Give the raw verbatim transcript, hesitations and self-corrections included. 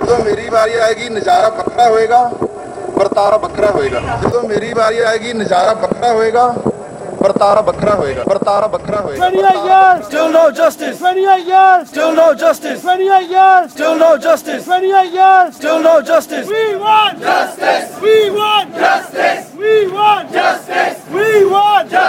ਜਦੋਂ ਮੇਰੀ ਵਾਰੀ ਆਏਗੀ ਨਜ਼ਾਰਾ ਵੱਖਰਾ ਹੋਏਗਾ, ਵਰਤਾਰਾ ਵੱਖਰਾ ਹੋਏਗਾ। ਜਦੋਂ ਮੇਰੀ ਵਾਰੀ ਆਏਗੀ ਨਜ਼ਾਰਾ ਵੱਖਰਾ ਹੋਏਗਾ, ਵਰਤਾਰਾ ਵੱਖਰਾ ਹੋਏਗਾ, ਵਰਤਾਰਾ ਵੱਖਰਾ ਹੋਏਗਾ। twenty-eight years, Still no justice. twenty-eight years, Still no justice. twenty-eight years, Still no justice. twenty-eight years. Still no justice. We want justice. We want justice. We want justice. We want justice.